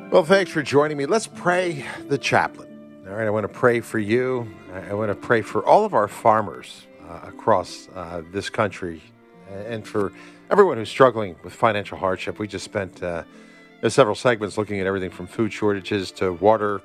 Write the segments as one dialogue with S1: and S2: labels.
S1: Well, thanks for joining me. Let's pray the chaplain. All right, I want to pray for you. I want to pray for all of our farmers across this country and for everyone who's struggling with financial hardship. We just spent several segments looking at everything from food shortages to water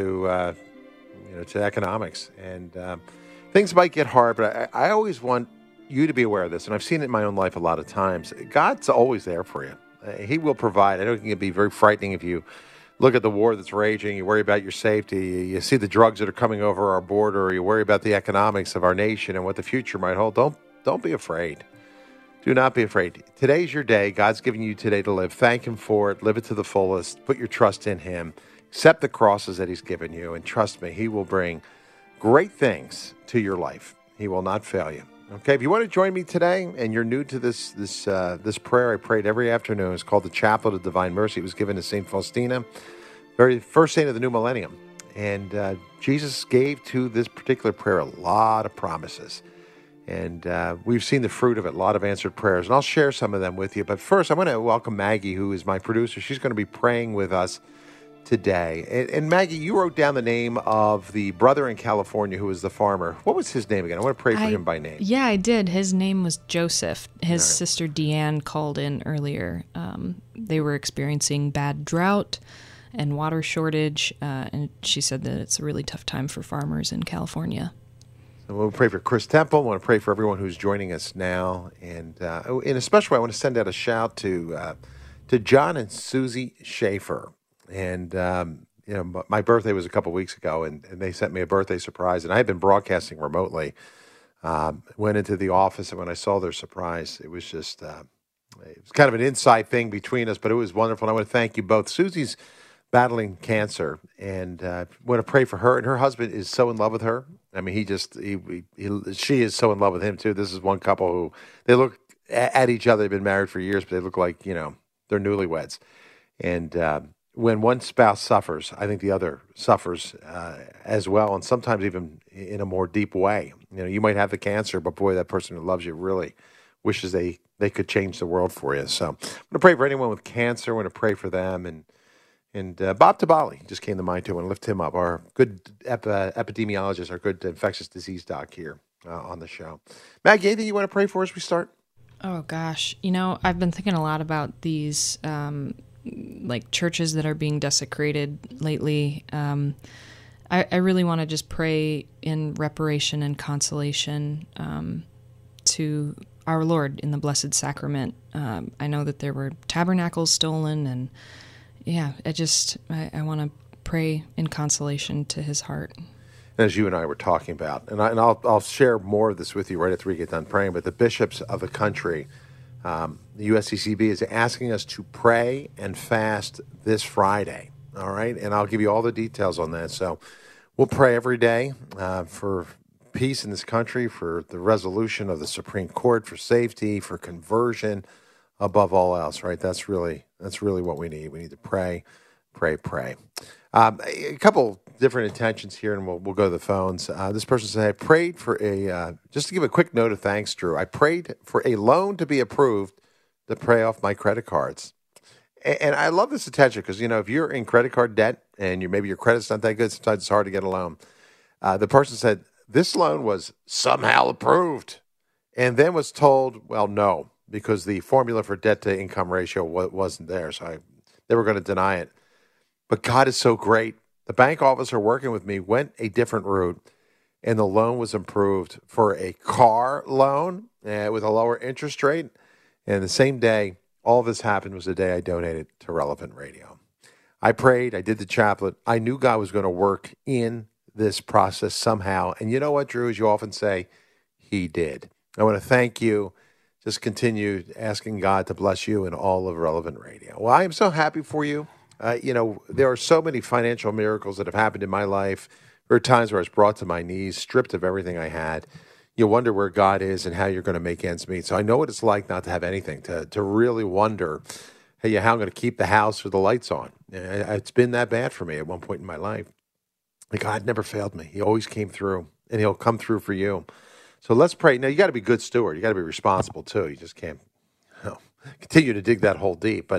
S1: to economics. And things might get hard, but I always want you to be aware of this. And I've seen it in my own life a lot of times. God's always there for you. He will provide. I know it can be very frightening if you look at the war that's raging, you worry about your safety, you see the drugs that are coming over our border, you worry about the economics of our nation and what the future might hold. Don't be afraid. Do not be afraid. Today's your day. God's giving you today to live. Thank him for it. Live it to the fullest. Put your trust in him. Accept the crosses that he's given you. And trust me, he will bring great things to your life. He will not fail you. Okay, if you want to join me today and you're new to this prayer I prayed every afternoon, it's called the Chaplet of Divine Mercy. It was given to St. Faustina, very first saint of the new millennium. And Jesus gave to this particular prayer a lot of promises. And we've seen the fruit of it, a lot of answered prayers. And I'll share some of them with you. But first, I want to welcome Maggie, who is my producer. She's going to be praying with us today. And Maggie, you wrote down the name of the brother in California who was the farmer. What was his name again? I want to pray for him by name.
S2: Yeah, I did. His name was Joseph. His sister Deanne called in earlier. They were experiencing bad drought and water shortage, and she said that it's a really tough time for farmers in California.
S1: So we'll pray for Chris Temple. I want to pray for everyone who's joining us now. And in a special way, I want to send out a shout to John and Susie Schaefer. And, my birthday was a couple weeks ago, and they sent me a birthday surprise. And I had been broadcasting remotely. Went into the office, and when I saw their surprise, it was just, it was kind of an inside thing between us, but it was wonderful. And I want to thank you both. Susie's battling cancer, and want to pray for her. And her husband is so in love with her. I mean, she is so in love with him, too. This is one couple who, they look at each other. They've been married for years, but they look like, they're newlyweds. And when one spouse suffers, I think the other suffers as well, and sometimes even in a more deep way. You might have the cancer, but boy, that person who loves you really wishes they could change the world for you. So I'm going to pray for anyone with cancer. I want to pray for them. And Bob Tabali just came to mind too. I want to lift him up. Our good epidemiologist, our good infectious disease doc here on the show. Maggie, anything you want to pray for as we start?
S2: Oh, gosh. I've been thinking a lot about these churches that are being desecrated lately. I really want to just pray in reparation and consolation to our Lord in the Blessed Sacrament. I know that there were tabernacles stolen, and I want to pray in consolation to his heart.
S1: As you and I were talking about, and I'll share more of this with you right after we get done praying, but the bishops of the country, the USCCB is asking us to pray and fast this Friday, all right? And I'll give you all the details on that. So we'll pray every day for peace in this country, for the resolution of the Supreme Court, for safety, for conversion, above all else, right? That's really what we need. We need to pray. A couple different intentions here, and we'll go to the phones. This person said, I prayed for just to give a quick note of thanks, Drew, I prayed for a loan to be approved to pay off my credit cards. And I love this attention because, if you're in credit card debt and maybe your credit's not that good, sometimes it's hard to get a loan. The person said, this loan was somehow approved, and then was told, well, no, because the formula for debt-to-income ratio wasn't there, so they were going to deny it. But God is so great. The bank officer working with me went a different route, and the loan was approved for a car loan with a lower interest rate. And the same day, all of this happened was the day I donated to Relevant Radio. I prayed. I did the chaplet. I knew God was going to work in this process somehow. And you know what, Drew, as you often say, he did. I want to thank you. Just continue asking God to bless you and all of Relevant Radio. Well, I am so happy for you. There are so many financial miracles that have happened in my life. There are times where I was brought to my knees, stripped of everything I had. You wonder where God is and how you're going to make ends meet. So I know what it's like not to have anything, to really wonder, hey, how I'm going to keep the house or the lights on. It's been that bad for me at one point in my life. God never failed me. He always came through, and he'll come through for you. So let's pray. Now, you got to be a good steward. You got to be responsible, too. You just can't continue to dig that hole deep. But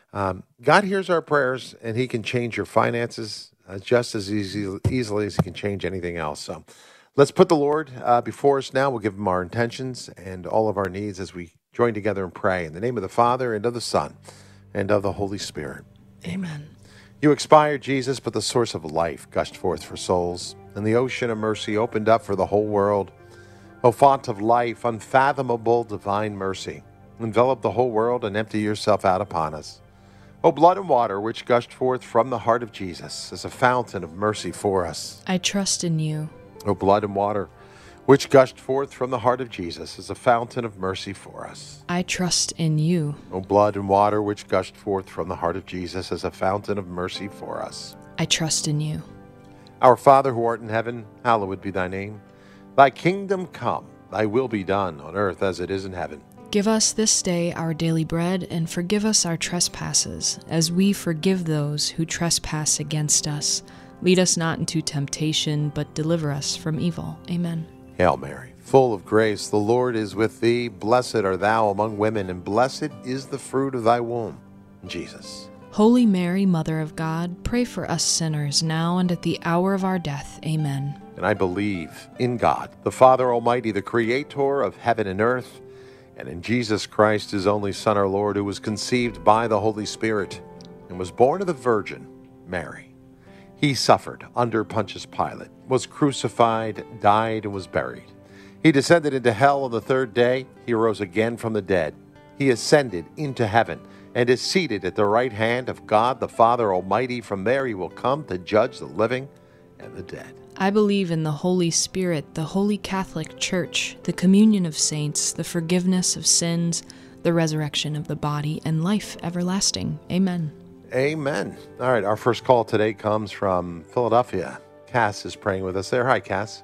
S1: God hears our prayers, and he can change your finances just as easily as he can change anything else. So let's put the Lord before us now. We'll give him our intentions and all of our needs as we join together and pray. In the name of the Father, and of the Son, and of the Holy Spirit.
S2: Amen.
S1: You expired, Jesus, but the source of life gushed forth for souls, and the ocean of mercy opened up for the whole world. O font of life, unfathomable divine mercy, envelop the whole world and empty yourself out upon us. O blood and water, which gushed forth from the heart of Jesus as a fountain of mercy for us.
S2: I trust in you.
S1: O blood and water, which gushed forth from the heart of Jesus as a fountain of mercy for us.
S2: I trust in you.
S1: O blood and water, which gushed forth from the heart of Jesus as a fountain of mercy for us.
S2: I trust in you.
S1: Our Father who art in heaven, hallowed be thy name. Thy kingdom come, thy will be done on earth as it is in heaven.
S2: Give us this day our daily bread, and forgive us our trespasses, as we forgive those who trespass against us. Lead us not into temptation, but deliver us from evil. Amen.
S1: Hail Mary, full of grace, the Lord is with thee. Blessed art thou among women, and blessed is the fruit of thy womb, Jesus.
S2: Holy Mary, Mother of God, pray for us sinners, now and at the hour of our death. Amen.
S1: And I believe in God, the Father Almighty, the Creator of heaven and earth, and in Jesus Christ, his only Son, our Lord, who was conceived by the Holy Spirit and was born of the Virgin Mary. He suffered under Pontius Pilate, was crucified, died, and was buried. He descended into hell on the third day. He rose again from the dead. He ascended into heaven and is seated at the right hand of God the Father Almighty. From there he will come to judge the living and the dead.
S2: I believe in the Holy Spirit, the Holy Catholic Church, the communion of saints, the forgiveness of sins, the resurrection of the body, and life everlasting. Amen.
S1: Amen. All right, our first call today comes from Philadelphia. Cass is praying with us there. Hi, Cass.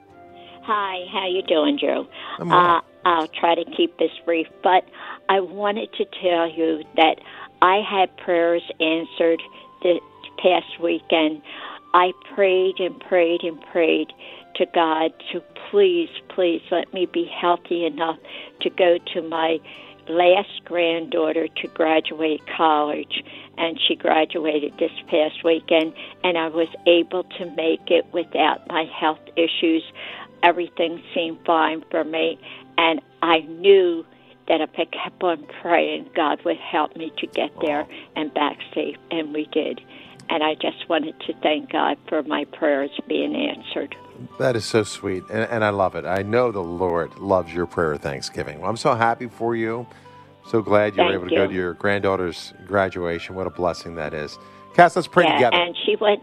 S3: Hi, how you doing, Drew?
S1: I'm well.
S3: I'll try to keep this brief, but I wanted to tell you that I had prayers answered this past weekend. I prayed and prayed and prayed to God to please let me be healthy enough to go to my last granddaughter to graduate college, and she graduated this past weekend, and I was able to make it without my health issues. Everything seemed fine for me, and I knew that if I kept on praying, God would help me to get there and back safe, and we did. And I just wanted to thank God for my prayers being answered.
S1: That is so sweet, and I love it. I know the Lord loves your prayer of thanksgiving. Well, I'm so happy for you. So glad you were able to go to your granddaughter's graduation. What a blessing that is. Cass, let's pray together.
S3: And she went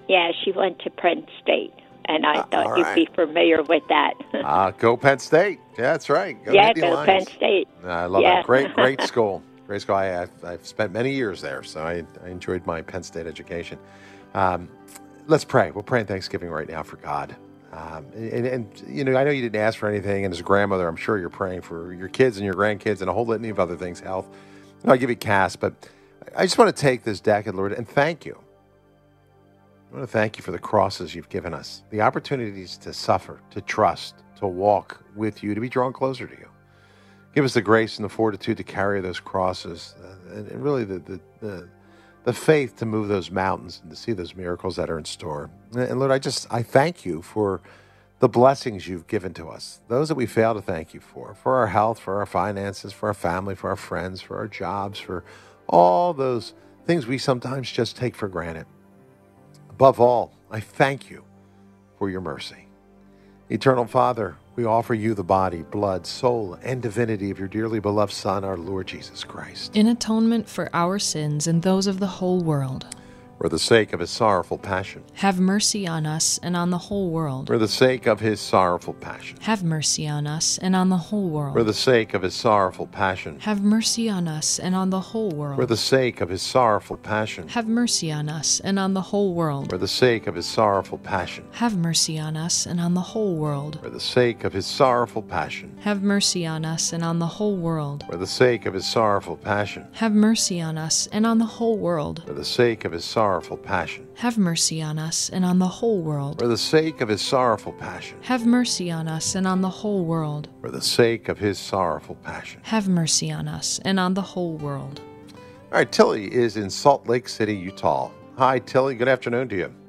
S3: to Penn State, and I thought you'd be familiar with that.
S1: Go Penn State. Yeah, that's right.
S3: Go Penn State.
S1: I love it. Great school. Great school. I've spent many years there, so I enjoyed my Penn State education. Let's pray. We'll pray in Thanksgiving right now for God. And you know, I know you didn't ask for anything, and as a grandmother, I'm sure you're praying for your kids and your grandkids and a whole litany of other things, health. I'll give you Cass, but I just want to take this decade, Lord, and thank you. I want to thank you for the crosses you've given us, the opportunities to suffer, to trust, to walk with you, to be drawn closer to you. Give us the grace and the fortitude to carry those crosses, and really the faith to move those mountains and to see those miracles that are in store. And Lord, I thank you for the blessings you've given to us, those that we fail to thank you for our health, for our finances, for our family, for our friends, for our jobs, for all those things we sometimes just take for granted. Above all, I thank you for your mercy. Eternal Father, we offer you the body, blood, soul, and divinity of your dearly beloved Son, our Lord Jesus Christ.
S2: In atonement for our sins and those of the whole world.
S1: For the sake of his sorrowful passion.
S2: Have mercy on us and on the whole world.
S1: For the sake of his sorrowful passion.
S2: Have mercy on us and on the whole world.
S1: For the sake of his sorrowful passion.
S2: Have mercy on us and on the whole world.
S1: For the sake of his sorrowful passion.
S2: Have mercy on us and on the whole world.
S1: For the sake of his sorrowful passion.
S2: Have mercy on us and on the whole world.
S1: For the sake of his sorrowful passion.
S2: Have mercy on us and on the whole world.
S1: For the sake of his sorrowful passion.
S2: Have mercy on us and on the whole world.
S1: For the sake of his sorrowful passion.
S2: Have mercy on us and on the whole world.
S1: For the sake of his sorrowful passion.
S2: Have mercy on us and on the whole world.
S1: For the sake of his sorrowful passion.
S2: Have mercy on us and on the whole world.
S1: All right, Tilly is in Salt Lake City, Utah. Hi, Tilly. Good afternoon to you.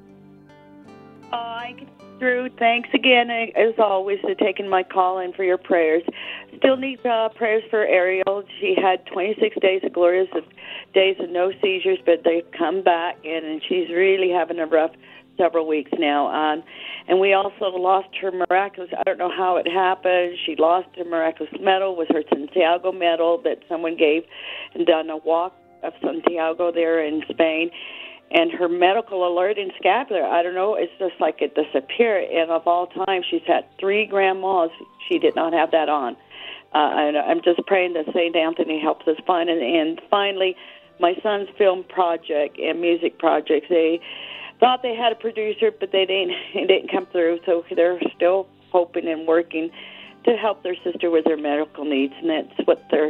S4: Hi, Drew. Thanks again, as always, for taking my call and for your prayers. Still need prayers for Ariel. She had 26 days of glorious days of no seizures, but they've come back, and she's really having a rough several weeks now. And we also lost her miraculous, I don't know how it happened, she lost her miraculous medal, was her Santiago medal that someone gave and done a walk of Santiago there in Spain. And her medical alert and scapular, I don't know, it's just like it disappeared. And of all time, she's had 3 grandmas. She did not have that on. And I'm just praying that St. Anthony helps us find it. And finally, my son's film project and music projects, they thought they had a producer, but it didn't come through. So they're still hoping and working to help their sister with their medical needs. And that's what their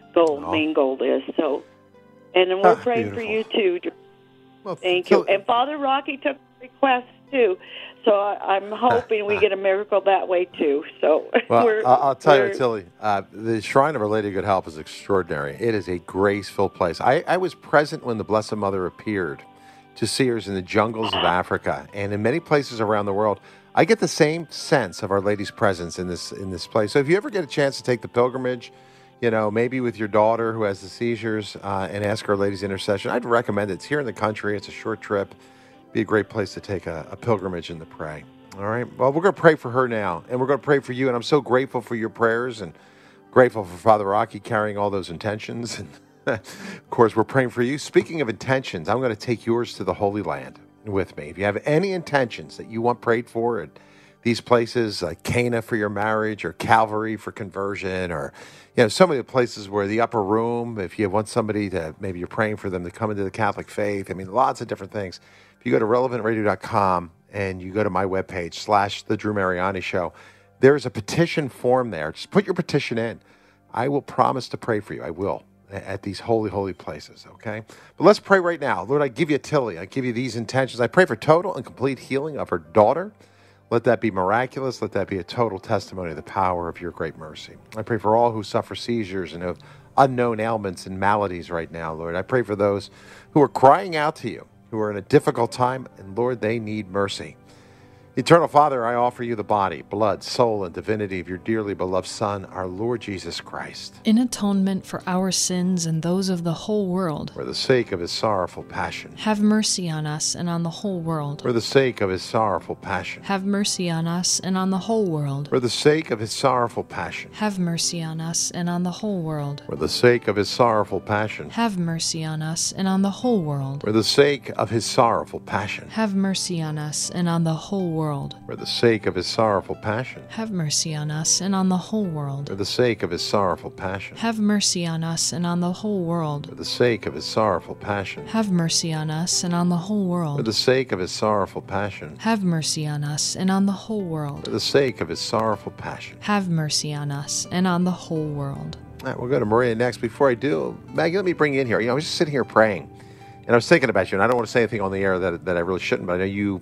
S4: main goal is. So, and then we're praying
S1: beautiful.
S4: for you, too.
S1: Well,
S4: Thank you. And Father Rocky took requests, too. So I'm hoping we get a miracle that way, too. So
S1: well, I'll tell you, Tilly, the Shrine of Our Lady of Good Help is extraordinary. It is a grace-filled place. I was present when the Blessed Mother appeared to seers in the jungles of Africa and in many places around the world. I get the same sense of Our Lady's presence in this place. So if you ever get a chance to take the pilgrimage, maybe with your daughter who has the seizures, and ask Our Lady's intercession, I'd recommend it. It's here in the country. It's a short trip. Be a great place to take a pilgrimage and to pray. All right. Well, we're going to pray for her now, and we're going to pray for you. And I'm so grateful for your prayers and grateful for Father Rocky carrying all those intentions. And of course, we're praying for you. Speaking of intentions, I'm going to take yours to the Holy Land with me. If you have any intentions that you want prayed for at these places, like Cana for your marriage or Calvary for conversion, or some of the places where the upper room, if you want somebody to, maybe you're praying for them to come into the Catholic faith. I mean, lots of different things. If you go to relevantradio.com and you go to my webpage, /The Drew Mariani Show, there's a petition form there. Just put your petition in. I will promise to pray for you. I will, at these holy, holy places, okay? But let's pray right now. Lord, I give you Tilly. I give you these intentions. I pray for total and complete healing of her daughter. Let that be miraculous. Let that be a total testimony of the power of your great mercy. I pray for all who suffer seizures and have unknown ailments and maladies right now, Lord. I pray for those who are crying out to you, who are in a difficult time, and Lord, they need mercy. Eternal Father, I offer you the body, blood, soul, and divinity of your dearly beloved Son, our Lord Jesus Christ.
S2: In atonement for our sins and those of the whole world.
S1: For the sake of his sorrowful passion.
S2: Have mercy on us and on the whole world.
S1: For the sake of his sorrowful passion.
S2: Have mercy on us and on the whole world.
S1: For the sake of his sorrowful passion.
S2: Have mercy on us and on the whole world.
S1: For the sake of his sorrowful passion.
S2: Have mercy on us and on the whole world.
S1: For the sake of his sorrowful passion.
S2: Have mercy on us and on the whole world.
S1: For the sake of his sorrowful passion.
S2: Have mercy on us and on the whole world.
S1: For the sake of his sorrowful passion.
S2: Have mercy on us and on the whole world.
S1: For the sake of his sorrowful passion.
S2: Have mercy on us and on the whole world.
S1: For the sake of his sorrowful passion.
S2: Have mercy on us and on the whole world.
S1: For the sake of his sorrowful passion.
S2: Have mercy on us and on the whole world.
S1: All right, we'll go to Maria next. Before I do, Maggie, let me bring you in here. I was just sitting here praying, and I was thinking about you, and I don't want to say anything on the air that I really shouldn't, but I know you,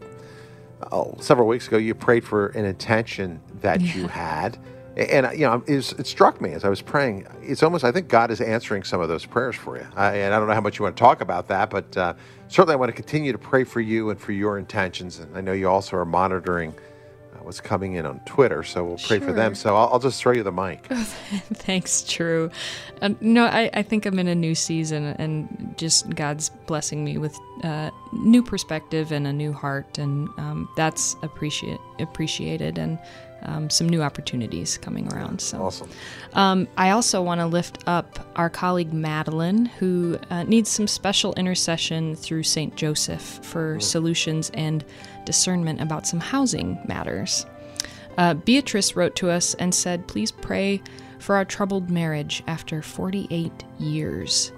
S1: several weeks ago, you prayed for an intention that you had. And, it struck me as I was praying. It's almost, I think God is answering some of those prayers for you. And I don't know how much you want to talk about that, but certainly I want to continue to pray for you and for your intentions. And I know you also are monitoring what's coming in on Twitter, so we'll pray for them. So I'll just throw you the mic.
S2: Thanks, Drew. No, I think I'm in a new season, and just God's blessing me with new perspective and a new heart, and that's appreciated, and some new opportunities coming around. So
S1: awesome.
S2: I also want to lift up our colleague Madeline, who needs some special intercession through St. Joseph for solutions and discernment about some housing matters. Beatrice wrote to us and said, please pray for our troubled marriage after 48 years.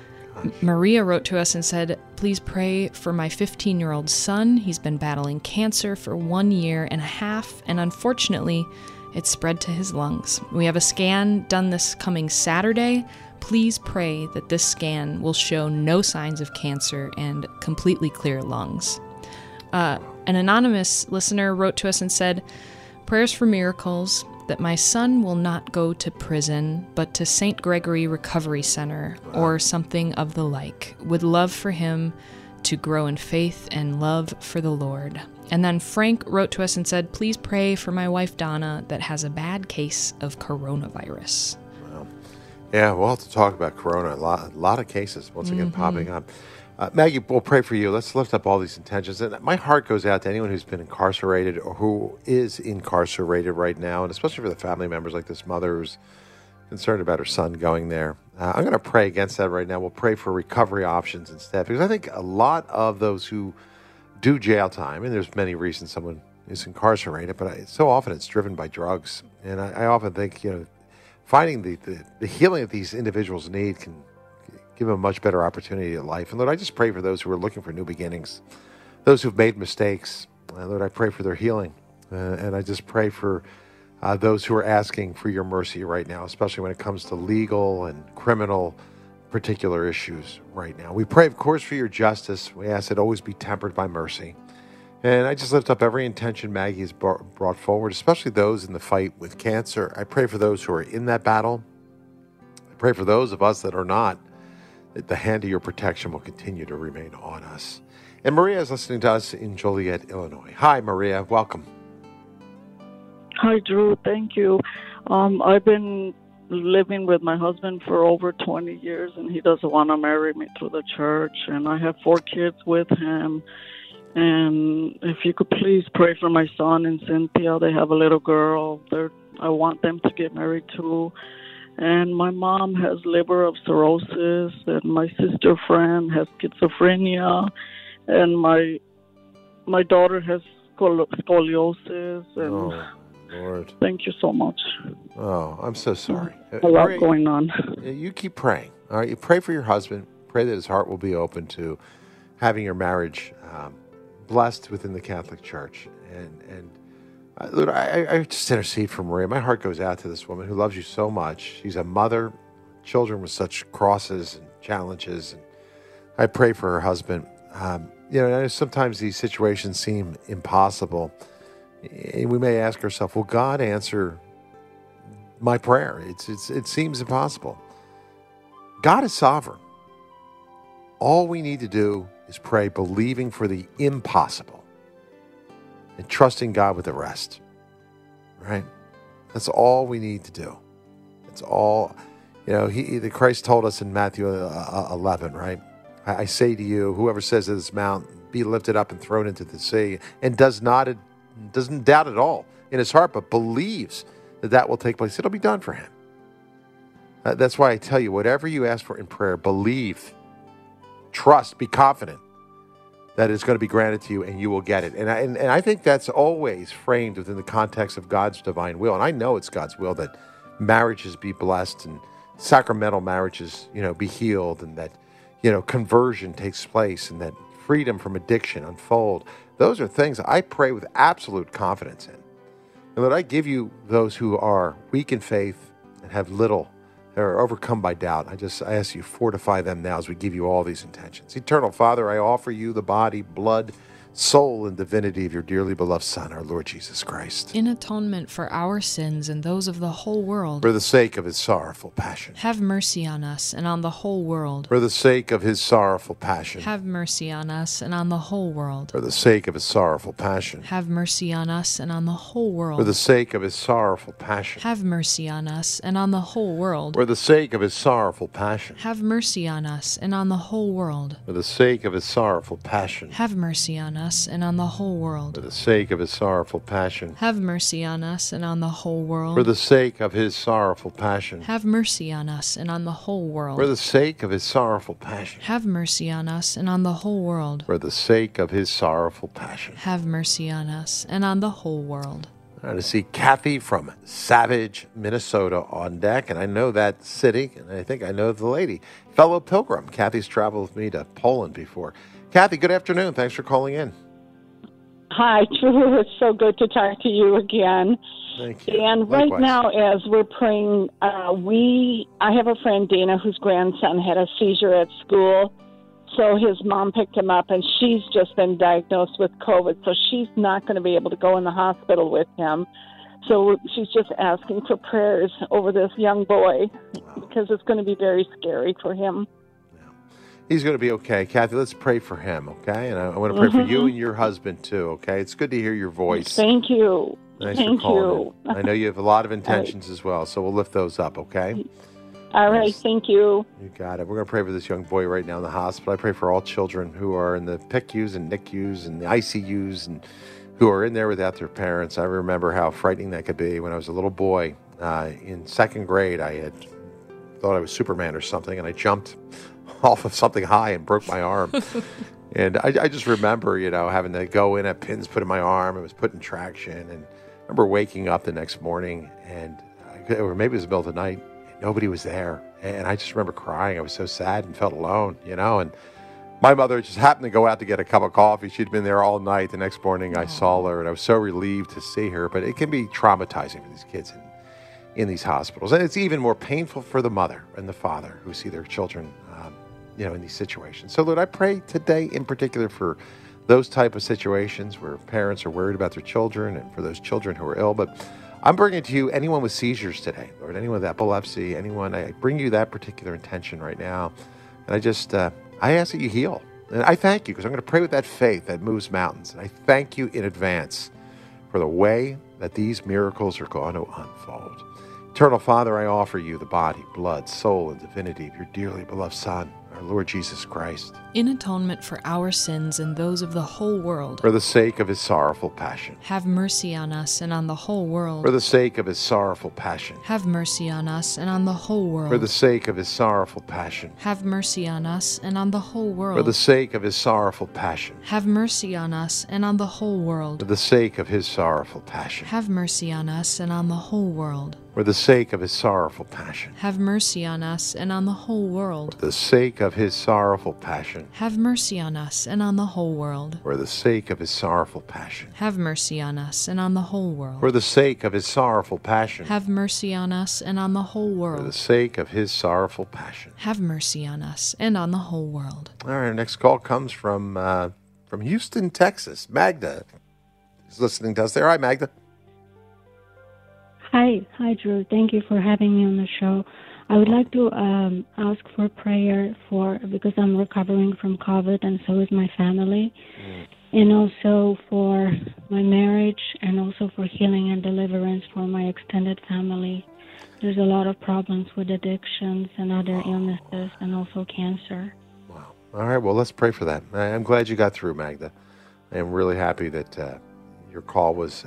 S2: Maria wrote to us and said, please pray for my 15-year-old son. He's been battling cancer for 1 year and a half, and unfortunately, it's spread to his lungs. We have a scan done this coming Saturday. Please pray that this scan will show no signs of cancer and completely clear lungs. An anonymous listener wrote to us and said, prayers for miracles, that my son will not go to prison, but to St. Gregory Recovery Center or something of the like. Would love for him to grow in faith and love for the Lord. And then Frank wrote to us and said, please pray for my wife Donna that has a bad case of coronavirus.
S1: Well, yeah, we'll have to talk about corona. A lot of cases once again popping up. Maggie, we'll pray for you. Let's lift up all these intentions. And my heart goes out to anyone who's been incarcerated or who is incarcerated right now, and especially for the family members like this mother who's concerned about her son going there. I'm going to pray against that right now. We'll pray for recovery options instead, because I think a lot of those who do jail time, and there's many reasons someone is incarcerated, but so often it's driven by drugs. And I often think, finding the healing that these individuals need can give them a much better opportunity at life. And Lord, I just pray for those who are looking for new beginnings, those who've made mistakes. Lord, I pray for their healing. And I just pray for those who are asking for your mercy right now, especially when it comes to legal and criminal particular issues right now. We pray, of course, for your justice. We ask it always be tempered by mercy. And I just lift up every intention Maggie has brought forward, especially those in the fight with cancer. I pray for those who are in that battle. I pray for those of us that are not, that the hand of your protection will continue to remain on us. And Maria is listening to us in Joliet, Illinois. Hi, Maria. Welcome.
S5: Hi, Drew. Thank you. I've been living with my husband for over 20 years, and he doesn't want to marry me through the church. And I have 4 kids with him. And if you could please pray for my son and Cynthia. They have a little girl. I want them to get married too. And my mom has liver cirrhosis, and my sister friend has schizophrenia, and my daughter has scoliosis. And
S1: Oh, Lord.
S5: thank you so much.
S1: Oh, I'm so sorry.
S5: A lot
S1: Maria,
S5: going on.
S1: you keep praying. All right, you pray for your husband. Pray that his heart will be open to having your marriage blessed within the Catholic Church. And Lord, I just intercede for Maria. My heart goes out to this woman who loves you so much. She's a mother, children with such crosses and challenges. And I pray for her husband. Sometimes these situations seem impossible. And we may ask ourselves, will God answer my prayer? It seems impossible. God is sovereign. All we need to do is pray, believing for the impossible and trusting God with the rest, right? That's all we need to do. It's all, Christ told us in Matthew 11, right? I say to you, whoever says to this mountain, be lifted up and thrown into the sea, and doesn't doubt at all in his heart, but believes that will take place, it'll be done for him. That's why I tell you, whatever you ask for in prayer, believe, trust, be confident that it's going to be granted to you and you will get it. And I think that's always framed within the context of God's divine will. And I know it's God's will that marriages be blessed and sacramental marriages, be healed, and that, conversion takes place and that freedom from addiction unfold. Those are things I pray with absolute confidence in. And Lord, I give you those who are weak in faith and have little, are overcome by doubt. I ask you, fortify them now as we give you all these intentions. Eternal Father, I offer you the body, blood, soul, and divinity of your dearly beloved Son, our Lord Jesus Christ.
S2: In atonement for our sins and those of the whole world,
S1: For the sake of his sorrowful passion.
S2: have mercy on us and on the whole world.
S1: For the sake of his sorrowful passion.
S2: Have mercy on us and on the whole world.
S1: For the sake of his sorrowful passion.
S2: Have mercy on us and on the whole world.
S1: For the sake of his sorrowful passion.
S2: Have mercy on us and on the whole world.
S1: For the sake of his sorrowful passion.
S2: Have mercy on us and on the whole world.
S1: For the sake of his sorrowful passion.
S2: Have mercy on us and on the whole world.
S1: For the sake of his sorrowful passion.
S2: Have mercy on us and on the whole world.
S1: For the sake of his sorrowful passion.
S2: Have mercy on us and on the whole world.
S1: For the sake of his sorrowful passion.
S2: Have mercy on us and on the whole world.
S1: For the sake of his sorrowful passion.
S2: Have mercy on us and on the whole world.
S1: To see Kathy from Savage, Minnesota on deck, and I know that city, and I think I know the lady. Fellow pilgrim. Kathy's traveled with me to Poland before. Kathy, good afternoon. Thanks for calling in.
S6: Hi, Drew. It's so good to talk to you again.
S1: Thank you.
S6: And
S1: Likewise.
S6: right now, as we're praying, I have a friend, Dana, whose grandson had a seizure at school. So his mom picked him up, and she's just been diagnosed with COVID. So she's not going to be able to go in the hospital with him. So she's just asking for prayers over this young boy because it's going to be very scary for him.
S1: He's going to be okay. Kathy, let's pray for him, okay? And I want to pray for you and your husband, too, okay? It's good to hear your voice.
S6: Thank you.
S1: Thanks
S6: Thank
S1: for calling
S6: you.
S1: in. I know you have a lot of intentions as well, so we'll lift those up, okay?
S6: All right, thank you.
S1: You got it. We're going to pray for this young boy right now in the hospital. I pray for all children who are in the PICUs and NICUs and the ICUs and who are in there without their parents. I remember how frightening that could be when I was a little boy. In second grade, I had thought I was Superman or something, and I jumped off of something high and broke my arm. And I just remember, having to go in, have pins put in my arm. It was put in traction. And I remember waking up the next morning, or maybe it was the middle of the night, and nobody was there. And I just remember crying. I was so sad and felt alone, and my mother just happened to go out to get a cup of coffee. She'd been there all night. The next morning I saw her, and I was so relieved to see her. But it can be traumatizing for these kids in these hospitals. And it's even more painful for the mother and the father who see their children in these situations. So, Lord, I pray today in particular for those type of situations where parents are worried about their children and for those children who are ill. But I'm bringing to you anyone with seizures today, Lord, anyone with epilepsy, anyone. I bring you that particular intention right now. And I just, I ask that you heal. And I thank you because I'm going to pray with that faith that moves mountains. And I thank you in advance for the way that these miracles are going to unfold. Eternal Father, I offer you the body, blood, soul, and divinity of your dearly beloved Son, our Lord Jesus Christ,
S2: in atonement for our sins and those of the whole world.
S1: For the sake of his sorrowful passion.
S2: Have mercy on us and on the whole world.
S1: For the sake of his sorrowful passion.
S2: Have mercy on us and on the whole world.
S1: For the sake of his sorrowful passion.
S2: Have mercy on us and on the whole world.
S1: For the sake of his sorrowful passion.
S2: Have mercy on us and on the whole world.
S1: For the sake of his sorrowful passion.
S2: Have mercy on us and on the whole world.
S1: For the sake of his sorrowful passion.
S2: Have mercy on us and on the whole world.
S1: For the sake of his sorrowful passion.
S2: Have mercy on us and on the whole world.
S1: For the sake of his sorrowful passion.
S2: Have mercy on us and on the whole world.
S1: For the sake of his sorrowful passion.
S2: Have mercy on us and on the whole world.
S1: For the sake of his sorrowful passion.
S2: Have mercy on us and on the whole world.
S1: All right, our next call comes from Houston, Texas. Magda is listening to us there. Hi, Magda.
S7: Hi, Drew. Thank you for having me on the show. I would like to ask for prayer because I'm recovering from COVID, and so is my family, and also for my marriage, and also for healing and deliverance for my extended family. There's a lot of problems with addictions and other illnesses, and also cancer.
S1: Wow. All right. Well, let's pray for that. I'm glad you got through, Magda. I am really happy that your call was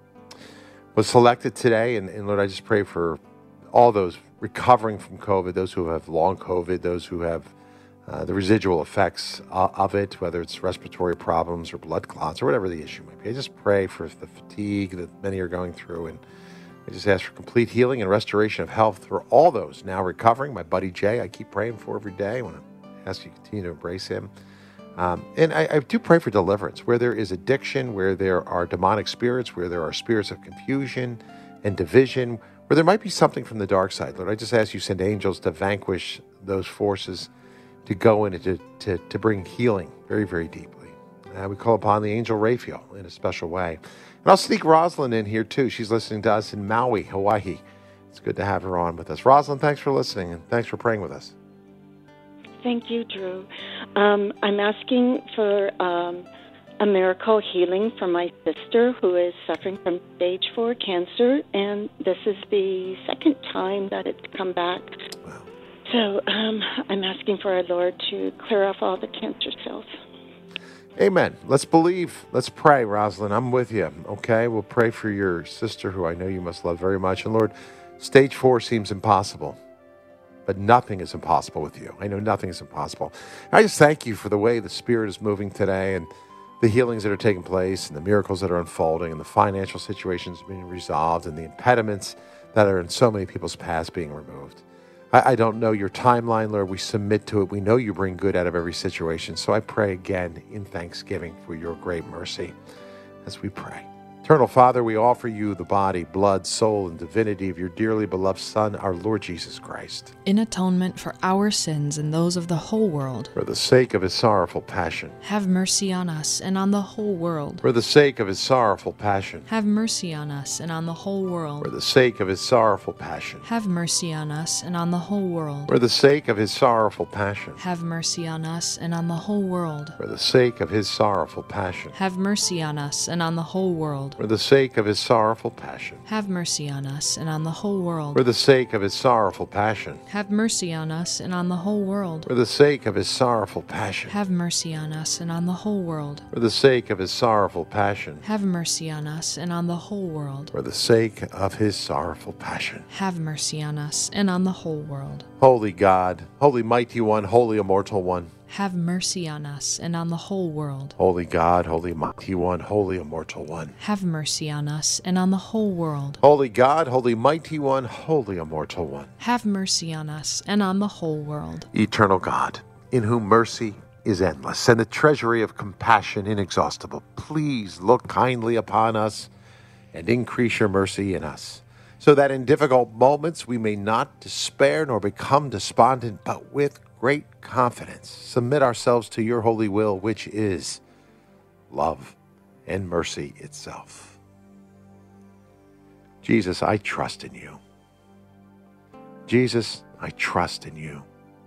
S1: selected today. And Lord, I just pray for all those recovering from COVID, those who have long COVID, those who have the residual effects of it, whether it's respiratory problems or blood clots or whatever the issue might be. I just pray for the fatigue that many are going through. And I just ask for complete healing and restoration of health for all those now recovering. My buddy Jay, I keep praying for every day. I want to ask you to continue to embrace him. And I do pray for deliverance where there is addiction, where there are demonic spirits, where there are spirits of confusion and division, where there might be something from the dark side. Lord, I just ask you send angels to vanquish those forces, to go in and to bring healing very, very deeply. We call upon the angel Raphael in a special way. And I'll sneak Rosalind in here too. She's listening to us in Maui, Hawaii. It's good to have her on with us. Rosalind, thanks for listening and thanks for praying with us.
S8: Thank you, Drew. I'm asking for a miracle healing for my sister who is suffering from stage 4 cancer, and this is the second time that it's come back.
S1: Wow.
S8: So I'm asking for our Lord to clear off all the cancer cells.
S1: Amen. Let's believe. Let's pray, Rosalind. I'm with you. Okay, we'll pray for your sister who I know you must love very much. And Lord, stage 4 seems impossible. But nothing is impossible with you. I know nothing is impossible. I just thank you for the way the Spirit is moving today and the healings that are taking place and the miracles that are unfolding and the financial situations being resolved and the impediments that are in so many people's paths being removed. I don't know your timeline, Lord. We submit to it. We know you bring good out of every situation. So I pray again in thanksgiving for your great mercy as we pray. Eternal Father, we offer you the body, blood, soul, and divinity of your dearly beloved Son, our Lord Jesus Christ.
S2: In atonement for our sins and those of the whole world.
S1: For the sake of his sorrowful passion.
S2: Have mercy on us and on the whole world.
S1: For the sake of his sorrowful passion.
S2: Have mercy on us and on the whole world.
S1: For the sake of his sorrowful passion.
S2: Have mercy on us and on the whole world.
S1: For the sake of his sorrowful passion.
S2: Have mercy on us and on the whole world.
S1: For the sake of his sorrowful passion.
S2: Have mercy on us and on the whole world.
S1: For the sake of his sorrowful passion.
S2: Have mercy on us and on the whole world.
S1: For the sake of his sorrowful passion.
S2: Have mercy on us and on the whole world.
S1: For the sake of his sorrowful passion.
S2: Have mercy on us and on the whole world.
S1: For the sake of his sorrowful passion.
S2: Have mercy on us and on the whole world.
S1: For the sake of his sorrowful passion.
S2: Have mercy on us and on the whole world.
S1: Holy God, holy mighty one, holy immortal one.
S2: Have mercy on us and on the whole world.
S1: Holy God, holy mighty one, holy immortal one.
S2: Have mercy on us and on the whole world.
S1: Holy God, holy mighty one, holy immortal one.
S2: Have mercy on us and on the whole world.
S1: Eternal God, in whom mercy is endless and the treasury of compassion inexhaustible, please look kindly upon us and increase your mercy in us, so that in difficult moments we may not despair nor become despondent, but with great confidence submit ourselves to your holy will, which is love and mercy itself. Jesus, I trust in you. Jesus, I trust in you.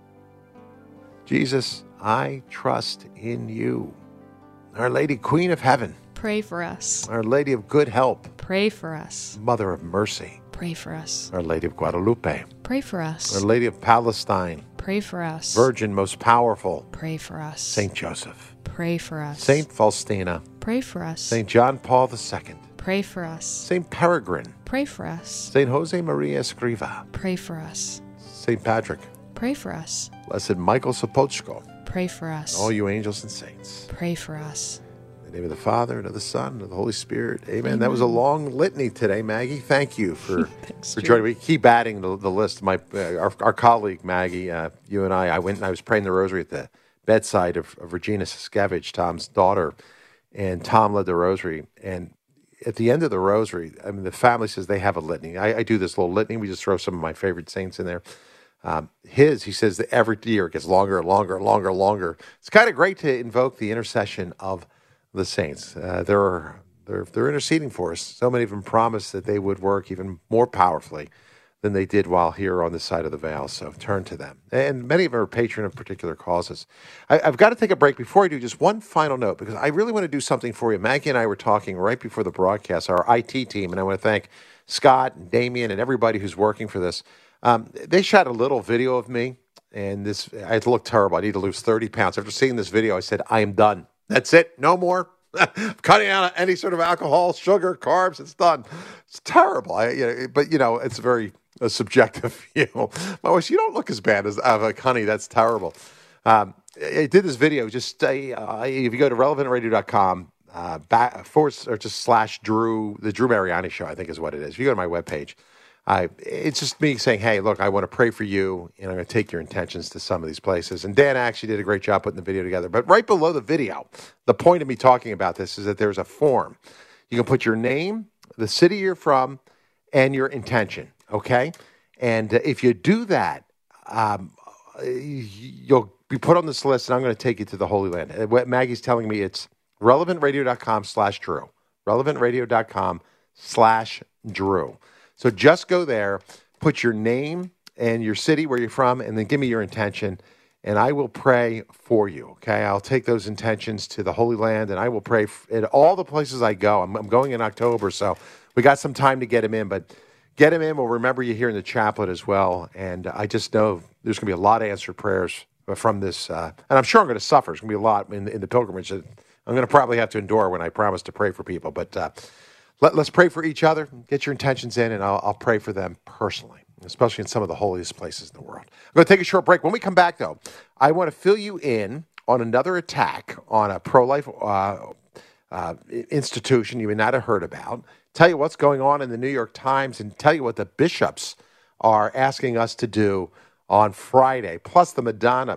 S1: Jesus, I trust in you. Our Lady, Queen of Heaven.
S2: Pray for us.
S1: Our Lady of Good Help.
S2: Pray for us.
S1: Mother of Mercy.
S2: Pray for us.
S1: Our Lady of Guadalupe.
S2: Pray for us.
S1: Our Lady of Palestine.
S2: Pray for us.
S1: Virgin most powerful.
S2: Pray for us.
S1: Saint Joseph.
S2: Pray for us.
S1: Saint Faustina.
S2: Pray for us.
S1: Saint John Paul II.
S2: Pray for us.
S1: Saint Peregrine.
S2: Pray for us.
S1: Saint Jose Maria Escriva.
S2: Pray for us.
S1: Saint Patrick.
S2: Pray for us.
S1: Blessed Michael Sapochko.
S2: Pray for us.
S1: All you angels and saints.
S2: Pray for us.
S1: In the name of the Father, and of the Son, and of the Holy Spirit. Amen. That was a long litany today, Maggie. Thank you for joining me. Keep adding the list. Our colleague, Maggie, you and I went and I was praying the rosary at the bedside of Regina Siskevich, Tom's daughter, and Tom led the rosary. And at the end of the rosary, I mean, the family says they have a litany. I do this little litany. We just throw some of my favorite saints in there. He says that every year it gets longer and longer and longer and longer. It's kind of great to invoke the intercession of the saints. They're interceding for us. So many of them promised that they would work even more powerfully than they did while here on this side of the veil. So turn to them. And many of them are patron of particular causes. I've got to take a break. Before I do, just one final note, because I really want to do something for you. Maggie and I were talking right before the broadcast, our IT team, and I want to thank Scott and Damien and everybody who's working for this. They shot a little video of me, and I look terrible. I need to lose 30 pounds. After seeing this video, I said, I am done. That's it. No more. Cutting out any sort of alcohol, sugar, carbs. It's done. It's terrible. But it's a very subjective view. My wife, you don't look as bad as like, honey, that's terrible. I did this video. Just if you go to relevantradio.com, / Drew, the Drew Mariani Show, I think is what it is. If you go to my webpage, it's just me saying, hey, look, I want to pray for you, and I'm going to take your intentions to some of these places. And Dan actually did a great job putting the video together. But right below the video, the point of me talking about this is that there's a form. You can put your name, the city you're from, and your intention, okay? And if you do that, you'll be put on this list, and I'm going to take you to the Holy Land. What Maggie's telling me, it's relevantradio.com/Drew. relevantradio.com/Drew. So just go there, put your name and your city where you're from, and then give me your intention, and I will pray for you, okay? I'll take those intentions to the Holy Land, and I will pray at all the places I go. I'm going in October, so we got some time to get him in, but get him in. We'll remember you here in the chaplet as well, and I just know there's going to be a lot of answered prayers from this, and I'm sure I'm going to suffer. There's going to be a lot in the pilgrimage that I'm going to probably have to endure when I promise to pray for people, but let's pray for each other. Get your intentions in, and I'll pray for them personally, especially in some of the holiest places in the world. I'm going to take a short break. When we come back, though, I want to fill you in on another attack on a pro-life institution you may not have heard about, tell you what's going on in the New York Times, and tell you what the bishops are asking us to do on Friday. Plus Madonna,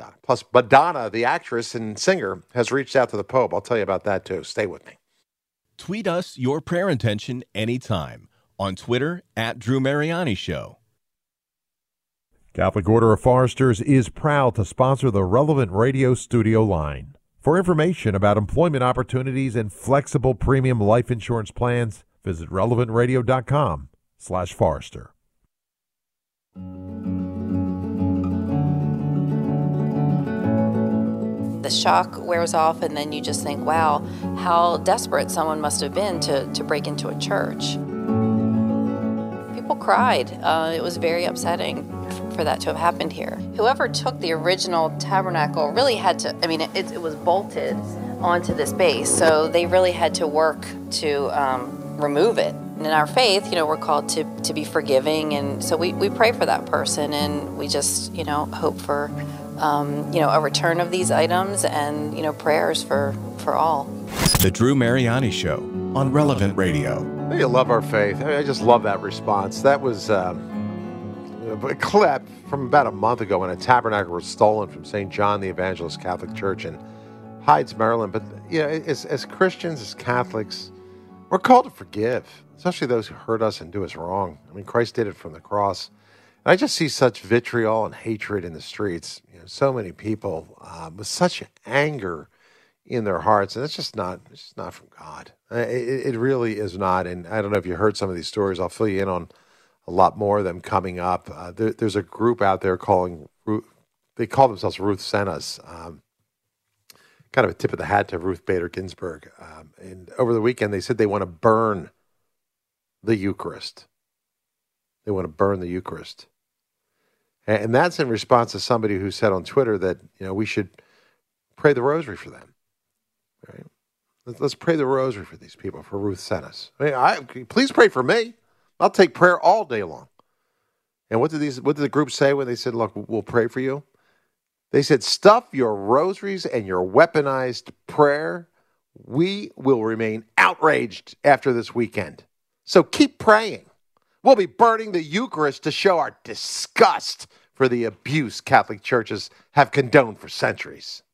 S1: the actress and singer, has reached out to the Pope. I'll tell you about that, too. Stay with me.
S9: Tweet us your prayer intention anytime on Twitter @Drew Mariani Show.
S10: Catholic Order of Foresters is proud to sponsor the Relevant Radio studio line. For information about employment opportunities and flexible premium life insurance plans, visit relevantradio.com/Forester.
S11: The shock wears off, and then you just think, wow, how desperate someone must have been to break into a church. People cried. It was very upsetting for that to have happened here. Whoever took the original tabernacle really had to, it was bolted onto this base, so they really had to work to remove it. And in our faith, we're called to be forgiving, and so we pray for that person, and we just, hope for a return of these items and, prayers for all.
S9: The Drew Mariani Show on Relevant Radio.
S1: You love our faith. I just love that response. That was a clip from about a month ago when a tabernacle was stolen from St. John the Evangelist Catholic Church in Heights, Maryland. But, as Christians, as Catholics, we're called to forgive, especially those who hurt us and do us wrong. Christ did it from the cross. And I just see such vitriol and hatred in the streets. So many people with such anger in their hearts, and it's just not from God. It really is not. And I don't know if you heard some of these stories. I'll fill you in on a lot more of them coming up. There's a group out there they call themselves Ruth Sent Us. Kind of a tip of the hat to Ruth Bader Ginsburg. And over the weekend, they said they want to burn the Eucharist. They want to burn the Eucharist. And that's in response to somebody who said on Twitter that, we should pray the rosary for them. Right? Let's pray the rosary for these people, for Ruth Sent Us. Please pray for me. I'll take prayer all day long. And what did the group say when they said, look, we'll pray for you? They said, stuff your rosaries and your weaponized prayer. We will remain outraged after this weekend. So keep praying. We'll be burning the Eucharist to show our disgust for the abuse Catholic churches have condoned for centuries.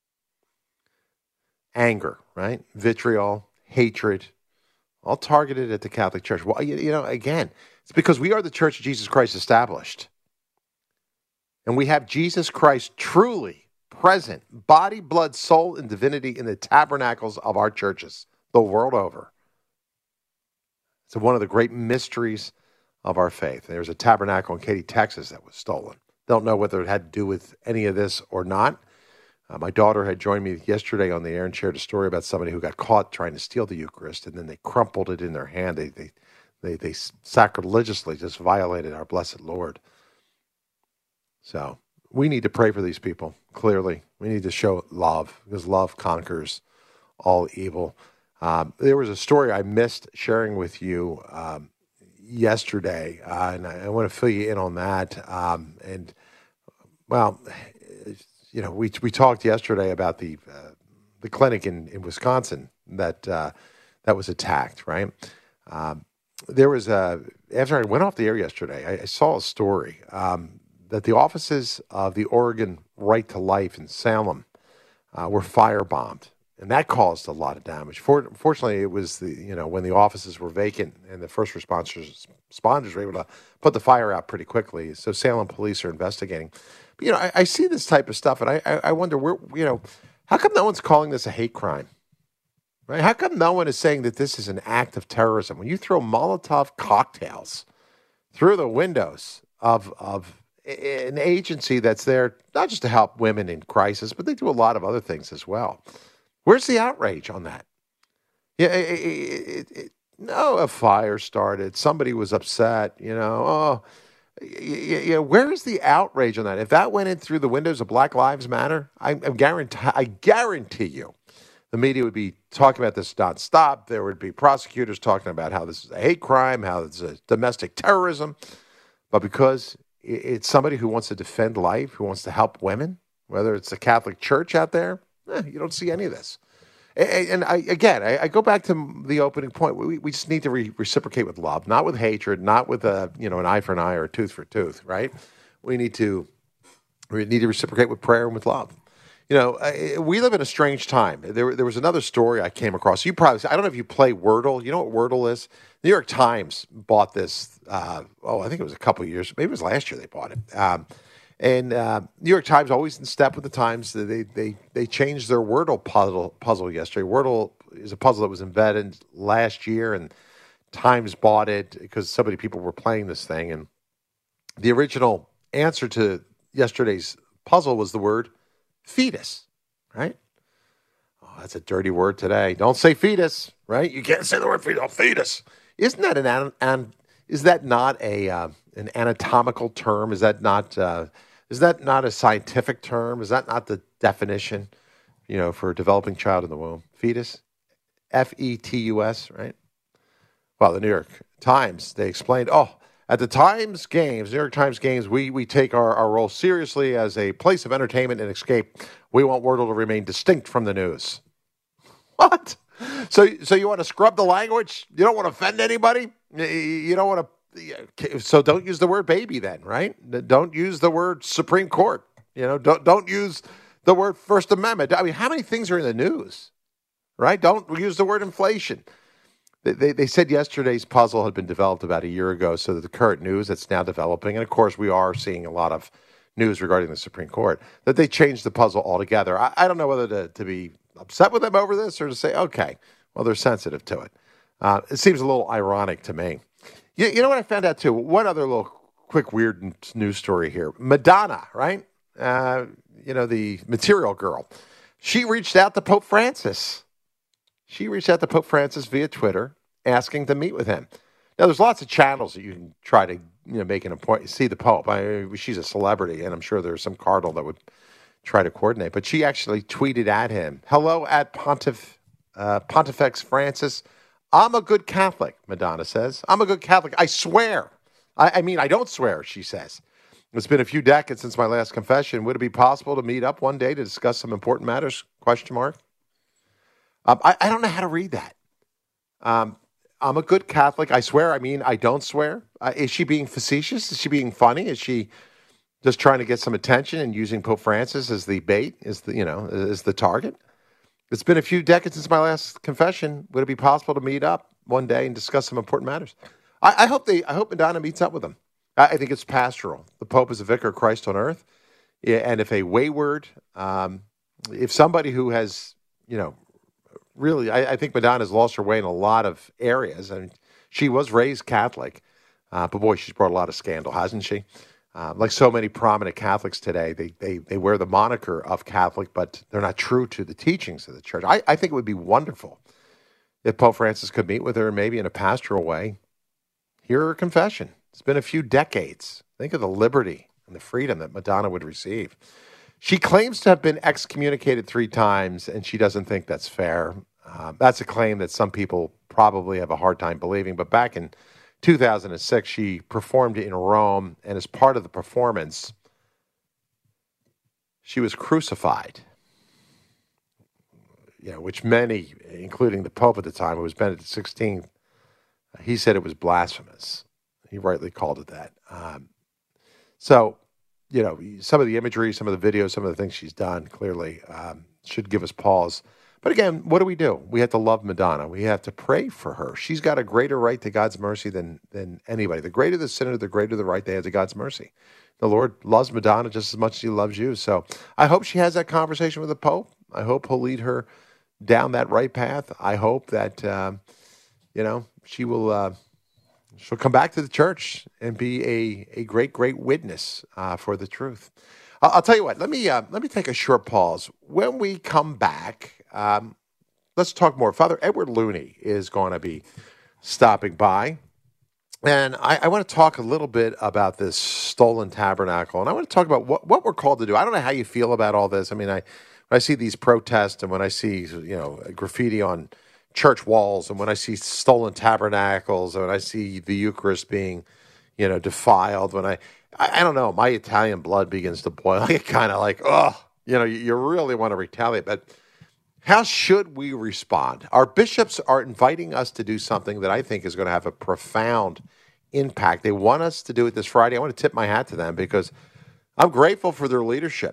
S1: Anger, right? Vitriol, hatred, all targeted at the Catholic Church. Well, again, it's because we are the Church of Jesus Christ established. And we have Jesus Christ truly present, body, blood, soul, and divinity in the tabernacles of our churches the world over. It's one of the great mysteries of our faith. There was a tabernacle in Katy, Texas that was stolen. Don't know whether it had to do with any of this or not. My daughter had joined me yesterday on the air and shared a story about somebody who got caught trying to steal the Eucharist, and then they crumpled it in their hand. They sacrilegiously just violated our blessed Lord. So we need to pray for these people, clearly. We need to show love, because love conquers all evil. There was a story I missed sharing with you yesterday, and I want to fill you in on that. We talked yesterday about the clinic in Wisconsin that was attacked, right? There was after I went off the air yesterday, I saw a story that the offices of the Oregon Right to Life in Salem were firebombed. And that caused a lot of damage. Fortunately, it was when the offices were vacant and the first responders were able to put the fire out pretty quickly. So Salem police are investigating. But, I see this type of stuff, and I wonder how come no one's calling this a hate crime? Right? How come no one is saying that this is an act of terrorism? When you throw Molotov cocktails through the windows of an agency that's there not just to help women in crisis, but they do a lot of other things as well. Where's the outrage on that? Yeah, a fire started. Somebody was upset. Where is the outrage on that? If that went in through the windows of Black Lives Matter, I guarantee you, the media would be talking about this nonstop. There would be prosecutors talking about how this is a hate crime, how it's a domestic terrorism. But because it's somebody who wants to defend life, who wants to help women, whether it's the Catholic Church out there, you don't see any of this. And I go back to the opening point. We just need to reciprocate with love, not with hatred, not with an eye for an eye or a tooth for a tooth, right? We need to reciprocate with prayer and with love. We live in a strange time. There was another story I came across. I don't know if you play Wordle. You know what Wordle is? The New York Times bought this. I think it was a couple of years. Maybe it was last year they bought it. And New York Times, always in step with the times, they changed their Wordle puzzle yesterday. Wordle is a puzzle that was invented last year, and Times bought it because so many people were playing this thing. And the original answer to yesterday's puzzle was the word fetus, right? Oh, that's a dirty word today. Don't say fetus, right? You can't say the word fetus. Oh, fetus. Isn't that is that not an anatomical term? Is that not a scientific term? Is that not the definition, for a developing child in the womb? Fetus, fetus, right? Well, the New York Times, they explained, at the New York Times games, we take our role seriously as a place of entertainment and escape. We want Wordle to remain distinct from the news. What? So you want to scrub the language? You don't want to offend anybody? You don't want to. So don't use the word baby then, right? Don't use the word Supreme Court. Don't use the word First Amendment. I mean, how many things are in the news, right? Don't use the word inflation. They said yesterday's puzzle had been developed about a year ago, so that the current news that's now developing, and of course we are seeing a lot of news regarding the Supreme Court, that they changed the puzzle altogether. I don't know whether to be upset with them over this or to say, okay, well, they're sensitive to it. It seems a little ironic to me. You know what I found out too? One other little quick weird news story here. Madonna, right? The Material Girl. She reached out to Pope Francis. She reached out to Pope Francis via Twitter, asking to meet with him. Now, there's lots of channels that you can try to, make an appointment, see the Pope. She's a celebrity, and I'm sure there's some cardinal that would try to coordinate. But she actually tweeted at him, "Hello at Pontifex Francis. I'm a good Catholic," Madonna says. "I'm a good Catholic. I swear. I mean, I don't swear," she says. "It's been a few decades since my last confession. Would it be possible to meet up one day to discuss some important matters?" ? I don't know how to read that. I'm a good Catholic. I swear. I mean, I don't swear. Is she being facetious? Is she being funny? Is she just trying to get some attention and using Pope Francis as the bait, as the target? "It's been a few decades since my last confession. Would it be possible to meet up one day and discuss some important matters?" I hope Madonna meets up with them. I think it's pastoral. The Pope is a vicar of Christ on earth, and if a wayward, if somebody who has, really, I think Madonna's lost her way in a lot of areas. I mean, she was raised Catholic, but boy, she's brought a lot of scandal, hasn't she? Like so many prominent Catholics today, they wear the moniker of Catholic, but they're not true to the teachings of the church. I think it would be wonderful if Pope Francis could meet with her, maybe in a pastoral way, hear her confession. It's been a few decades. Think of the liberty and the freedom that Madonna would receive. She claims to have been excommunicated 3 times, and she doesn't think that's fair. That's a claim that some people probably have a hard time believing. But back in 2006, she performed in Rome, and as part of the performance, she was crucified. Which many, including the Pope at the time, who was Benedict XVI, he said it was blasphemous. He rightly called it that. Some of the imagery, some of the videos, some of the things she's done clearly should give us pause. But again, what do? We have to love Madonna. We have to pray for her. She's got a greater right to God's mercy than anybody. The greater the sinner, the greater the right they have to God's mercy. The Lord loves Madonna just as much as he loves you. So I hope she has that conversation with the Pope. I hope he'll lead her down that right path. I hope that, she'll come back to the church and be a great, great witness for the truth. I'll tell you what. Let me take a short pause. When we come back, let's talk more. Father Edward Looney is going to be stopping by, and I want to talk a little bit about this stolen tabernacle, and I want to talk about what we're called to do. I don't know how you feel about all this. I mean, when I see these protests, and when I see graffiti on church walls, and when I see stolen tabernacles, and when I see the Eucharist being, defiled, when I don't know, my Italian blood begins to boil. I get kind of like, you really want to retaliate. But how should we respond? Our bishops are inviting us to do something that I think is going to have a profound impact. They want us to do it this Friday. I want to tip my hat to them because I'm grateful for their leadership.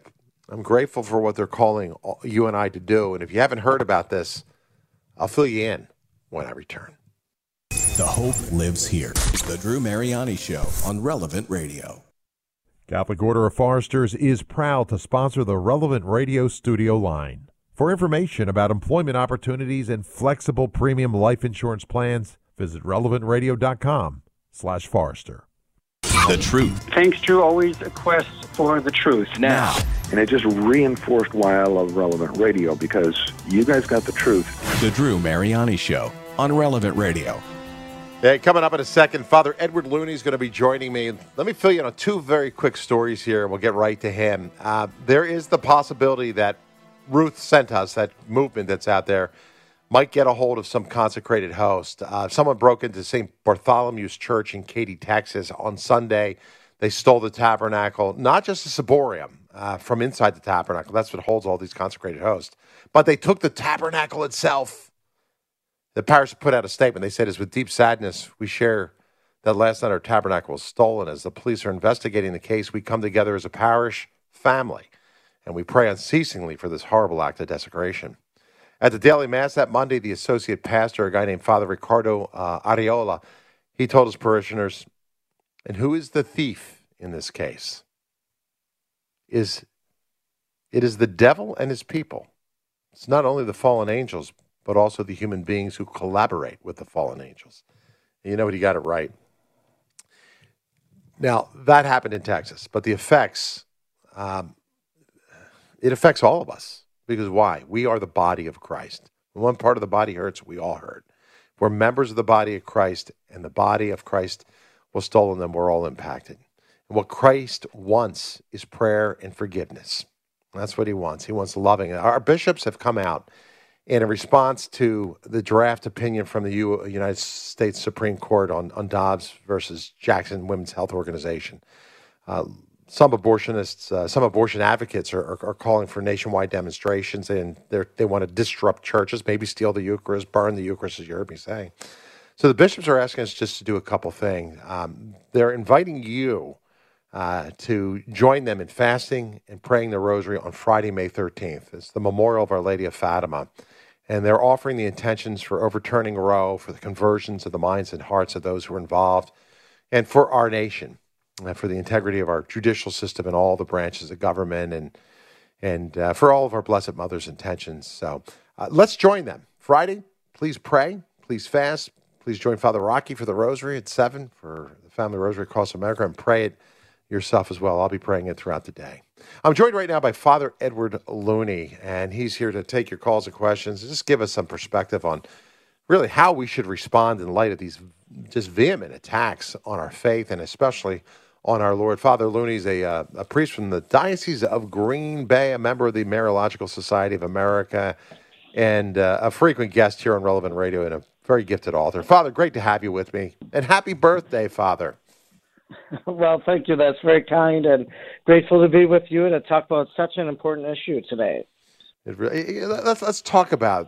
S1: I'm grateful for what they're calling you and I to do. And if you haven't heard about this, I'll fill you in when I return.
S9: The hope lives here. The Drew Mariani Show on Relevant Radio.
S10: Catholic Order of Foresters is proud to sponsor the Relevant Radio studio line. For information about employment opportunities and flexible premium life insurance plans, visit relevantradio.com/Forester.
S9: The truth.
S12: Thanks, Drew. Always a quest for the truth.
S9: Now.
S13: And it just reinforced why I love Relevant Radio, because you guys got the truth.
S9: The Drew Mariani Show on Relevant Radio.
S1: Hey, coming up in a second, Father Edward Looney is going to be joining me. Let me fill you in on two very quick stories here, and we'll get right to him. There is the possibility that Ruth sent us, that movement that's out there, might get a hold of some consecrated host. Someone broke into St. Bartholomew's Church in Katy, Texas on Sunday. They stole the tabernacle, not just the ciborium from inside the tabernacle. That's what holds all these consecrated hosts. But they took the tabernacle itself. The parish put out a statement. They said, "It's with deep sadness we share that last night our tabernacle was stolen. As the police are investigating the case, we come together as a parish family, and we pray unceasingly for this horrible act of desecration." At the daily mass that Monday, the associate pastor, a guy named Father Ricardo Ariola, he told his parishioners, "And who is the thief in this case? It is the devil and his people. It's not only the fallen angels, but also the human beings who collaborate with the fallen angels." And you know what? He got it right. Now, that happened in Texas, but the effects, it affects all of us. Because why? We are the body of Christ. When one part of the body hurts, we all hurt. If we're members of the body of Christ, and the body of Christ was stolen, then we're all impacted. And what Christ wants is prayer and forgiveness. That's what he wants. He wants loving. Our bishops have come out in response to the draft opinion from the United States Supreme Court on Dobbs versus Jackson Women's Health Organization. Some abortionists, some abortion advocates are calling for nationwide demonstrations, and they want to disrupt churches, maybe steal the Eucharist, burn the Eucharist, as you heard me say. So the bishops are asking us just to do a couple things. They're inviting you to join them in fasting and praying the rosary on Friday, May 13th. It's the memorial of Our Lady of Fatima. And they're offering the intentions for overturning Roe, for the conversions of the minds and hearts of those who are involved, and for our nation, for the integrity of our judicial system and all the branches of government, and for all of our Blessed Mother's intentions. So let's join them. Friday, please pray, please fast, please join Father Rocky for the Rosary at 7 for the Family Rosary across America, and pray it yourself as well. I'll be praying it throughout the day. I'm joined right now by Father Edward Looney, and he's here to take your calls and questions and just give us some perspective on really how we should respond in light of these just vehement attacks on our faith, and especially on our Lord. Father Looney is a priest from the Diocese of Green Bay, a member of the Mariological Society of America, and a frequent guest here on Relevant Radio, and a very gifted author. Father, great to have you with me, and happy birthday, Father.
S12: Well, thank you. That's very kind, and grateful to be with you and to talk about such an important issue today.
S1: Let's talk about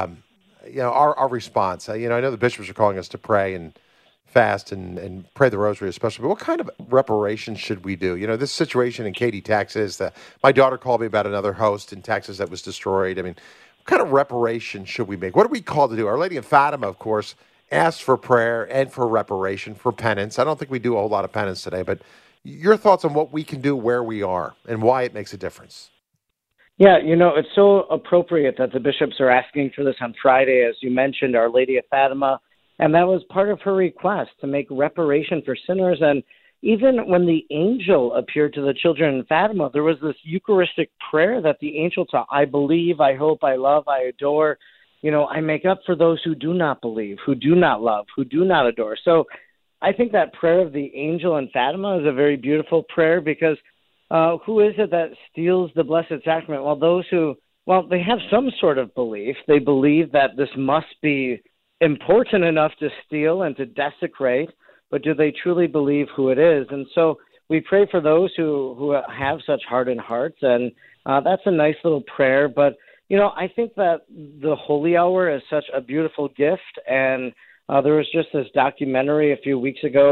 S1: our response. I know the bishops are calling us to pray and fast and pray the rosary especially, but what kind of reparations should we do? This situation in Katy, Texas, my daughter called me about another host in Texas that was destroyed. I mean, what kind of reparations should we make? What are we called to do? Our Lady of Fatima, of course, asked for prayer and for reparation, for penance. I don't think we do a whole lot of penance today, but your thoughts on what we can do where we are and why it makes a difference.
S12: Yeah, it's so appropriate that the bishops are asking for this on Friday, as you mentioned, Our Lady of Fatima, and that was part of her request to make reparation for sinners. And even when the angel appeared to the children in Fatima, there was this Eucharistic prayer that the angel taught: I believe, I hope, I love, I adore. I make up for those who do not believe, who do not love, who do not adore. So I think that prayer of the angel in Fatima is a very beautiful prayer, because who is it that steals the Blessed Sacrament? Well, those who, they have some sort of belief. They believe that this must be important enough to steal and to desecrate, but do they truly believe who it is? And so we pray for those who have such hardened hearts, and that's a nice little prayer. But I think that the Holy Hour is such a beautiful gift, and there was just this documentary a few weeks ago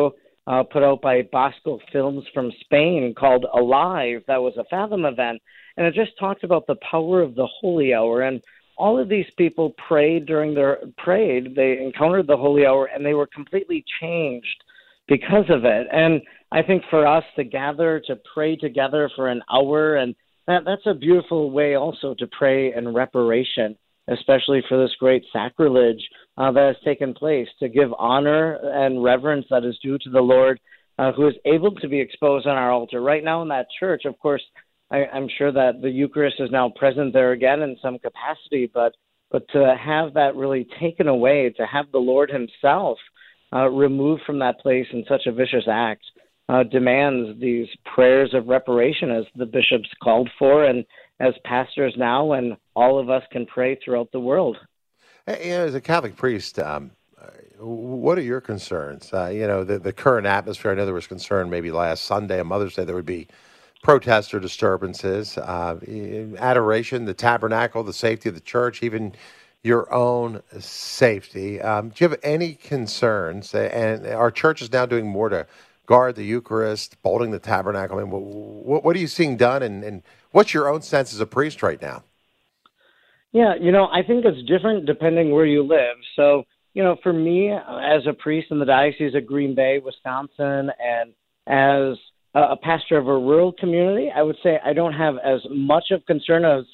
S12: put out by Bosco Films from Spain called Alive. That was a Fathom event. And it just talked about the power of the holy hour. And all of these people prayed, they encountered the holy hour, and they were completely changed because of it. And I think for us to gather, to pray together for an hour, and that's a beautiful way also to pray in reparation, especially for this great sacrilege that has taken place, to give honor and reverence that is due to the Lord, who is able to be exposed on our altar. Right now in that church, of course, I'm sure that the Eucharist is now present there again in some capacity, but to have that really taken away, to have the Lord himself removed from that place in such a vicious act, demands these prayers of reparation, as the bishops called for, and as pastors now, and all of us can pray throughout the world.
S1: As a Catholic priest, what are your concerns? The current atmosphere. I know there was concern maybe last Sunday, on Mother's Day, there would be protests or disturbances, adoration, the tabernacle, the safety of the church, even your own safety. Do you have any concerns? And our church is now doing more to guard the Eucharist, bolting the tabernacle. I mean, what are you seeing done, and what's your own sense as a priest right now?
S12: Yeah, I think it's different depending where you live. So, for me, as a priest in the Diocese of Green Bay, Wisconsin, and as a pastor of a rural community, I would say I don't have as much of concern as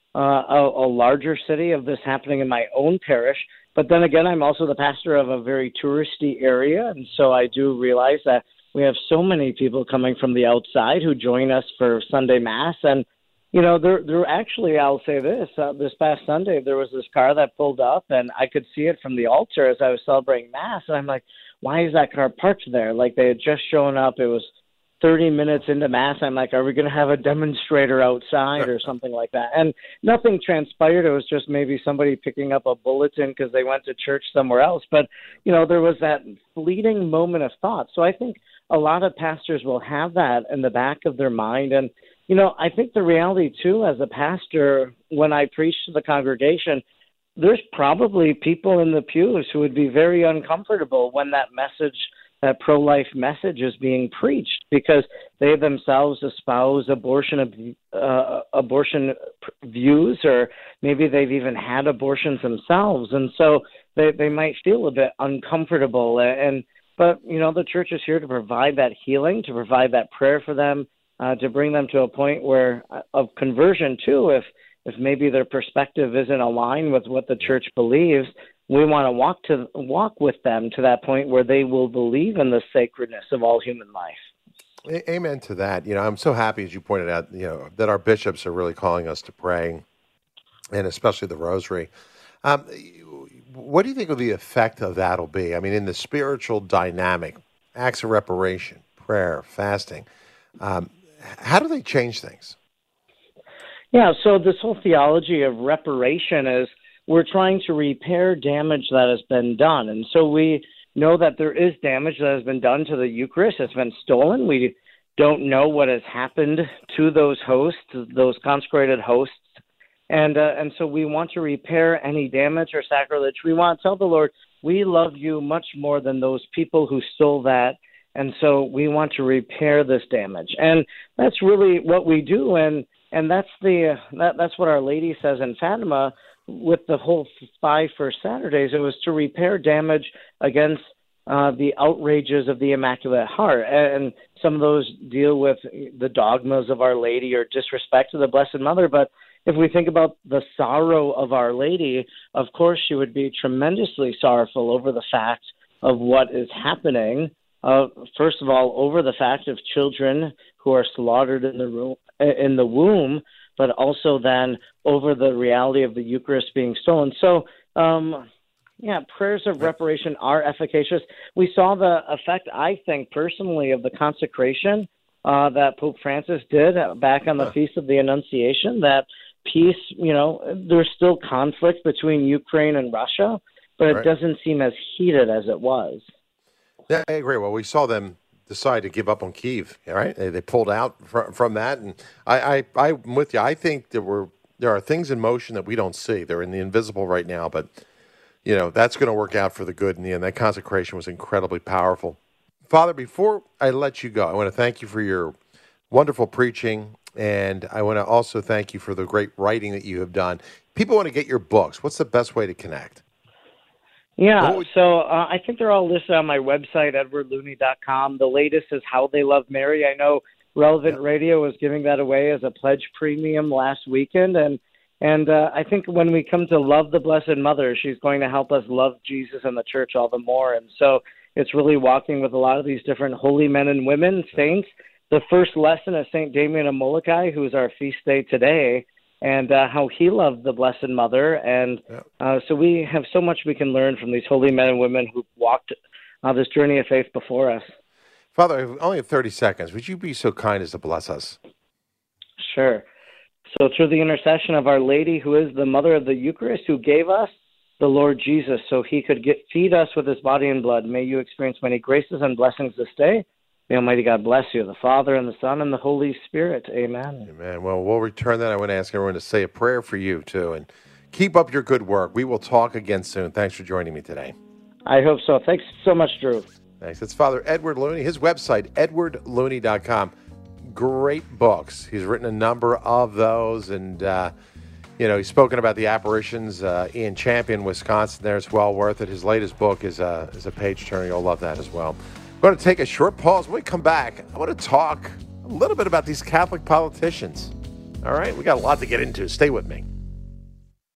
S12: a larger city of this happening in my own parish. But then again, I'm also the pastor of a very touristy area, and so I do realize that we have so many people coming from the outside who join us for Sunday Mass. And, there actually, I'll say this past Sunday, there was this car that pulled up, and I could see it from the altar as I was celebrating Mass, and I'm like, why is that car parked there? Like, they had just shown up. It was 30 minutes into Mass. I'm like, are we going to have a demonstrator outside or something like that? And nothing transpired. It was just maybe somebody picking up a bulletin because they went to church somewhere else. But, there was that fleeting moment of thought. So I think a lot of pastors will have that in the back of their mind. And, I think the reality, too, as a pastor, when I preach to the congregation, there's probably people in the pews who would be very uncomfortable when that pro-life message is being preached, because they themselves espouse abortion views, or maybe they've even had abortions themselves, and so they might feel a bit uncomfortable. But the church is here to provide that healing, to provide that prayer for them, to bring them to a point of conversion too. If maybe their perspective isn't aligned with what the church believes, we want to walk with them to that point where they will believe in the sacredness of all human life.
S1: Amen to that. I'm so happy, as you pointed out, that our bishops are really calling us to pray, and especially the Rosary. What do you think the effect of that will be? I mean, in the spiritual dynamic, acts of reparation, prayer, fasting, how do they change things?
S12: Yeah, so this whole theology of reparation is, we're trying to repair damage that has been done. And so we know that there is damage that has been done to the Eucharist. It's been stolen. We don't know what has happened to those hosts, those consecrated hosts. And so we want to repair any damage or sacrilege. We want to tell the Lord, we love you much more than those people who stole that. And so we want to repair this damage. And that's really what we do. And that's that's what Our Lady says in Fatima. With the whole 5 First Saturdays, it was to repair damage against the outrages of the Immaculate Heart. And some of those deal with the dogmas of Our Lady or disrespect to the Blessed Mother. But if we think about the sorrow of Our Lady, of course she would be tremendously sorrowful over the fact of what is happening. First of all, over the fact of children who are slaughtered in the womb, but also then over the reality of the Eucharist being stolen. So, prayers of reparation are efficacious. We saw the effect, I think, personally, of the consecration that Pope Francis did back on the Feast of the Annunciation, that peace, there's still conflict between Ukraine and Russia, but it doesn't seem as heated as it was.
S1: Yeah, I agree. Well, we saw them decide to give up on Kyiv, all right? They pulled out from that, and I'm with you. I think there are things in motion that we don't see. They're in the invisible right now, but, that's going to work out for the good in the end. That consecration was incredibly powerful. Father, before I let you go, I want to thank you for your wonderful preaching, and I want to also thank you for the great writing that you have done. People want to get your books. What's the best way to connect?
S12: Yeah, so I think they're all listed on my website, edwardlooney.com. The latest is How They Love Mary. I know Relevant Radio was giving that away as a pledge premium last weekend, and I think when we come to love the Blessed Mother, she's going to help us love Jesus and the church all the more. And so it's really walking with a lot of these different holy men and women, saints. The first lesson is St. Damien of Molokai, who is our feast day today, and how he loved the Blessed Mother. And so we have so much we can learn from these holy men and women who walked this journey of faith before us.
S1: Father, I only have 30 seconds. Would you be so kind as to bless us?
S12: Sure. So through the intercession of Our Lady, who is the Mother of the Eucharist, who gave us the Lord Jesus so he could feed us with his body and blood, may you experience many graces and blessings this day. May Almighty God bless you, the Father and the Son and the Holy Spirit. Amen.
S1: Amen. Well, we'll return that. I want to ask everyone to say a prayer for you, too, and keep up your good work. We will talk again soon. Thanks for joining me today.
S12: I hope so. Thanks so much, Drew.
S1: Thanks. It's Father Edward Looney. His website, edwardlooney.com. Great books. He's written a number of those, and he's spoken about the apparitions in Champion, Wisconsin. There, it's well worth it. His latest book is a page turner. You'll love that as well. I'm going to take a short pause. When we come back, I want to talk a little bit about these Catholic politicians. All right, we got a lot to get into. Stay with me.